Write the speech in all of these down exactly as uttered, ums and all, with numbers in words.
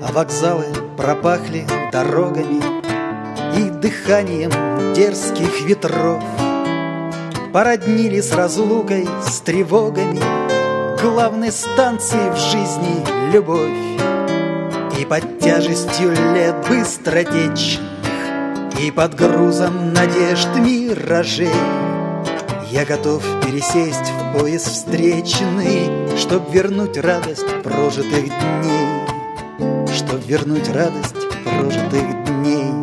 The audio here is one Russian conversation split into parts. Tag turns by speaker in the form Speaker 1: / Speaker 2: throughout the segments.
Speaker 1: А вокзалы пропахли дорогами и дыханием дерзких ветров. Породнили с разлукой, с тревогами главной станции в жизни любовь. И под тяжестью лет быстротечных, и под грузом надежд миражей я готов пересесть в поезд встречный, чтоб вернуть радость прожитых дней, чтоб вернуть радость прожитых дней.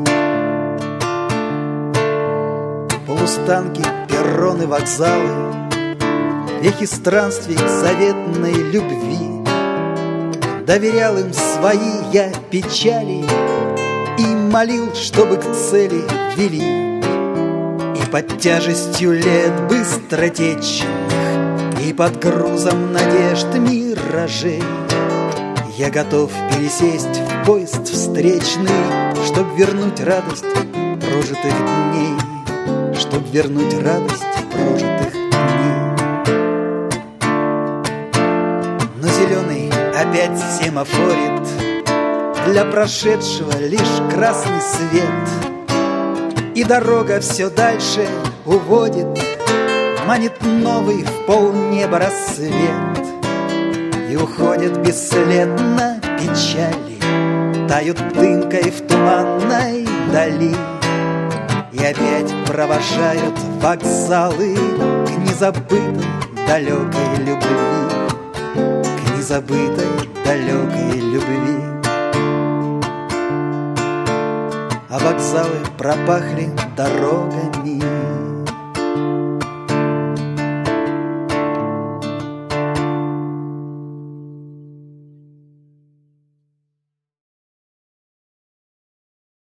Speaker 1: Полустанки, перроны, вокзалы, вехи странствий к заветной любви. Доверял им свои я печали и молил, чтобы к цели вели. И под тяжестью лет быстротечных, и под грузом надежд миражей я готов пересесть в поезд встречный, чтоб вернуть радость прожитых дней, чтоб вернуть радость прожитых дней. Но зеленый опять семафорит, для прошедшего лишь красный свет. И дорога все дальше уводит, манит новый в полнеба рассвет. И уходят бесследно печали, тают дымкой в туманной дали. И опять провожают вокзалы к незабытой далекой любви, к незабытой далекой любви. А вокзалы пропахли дорогами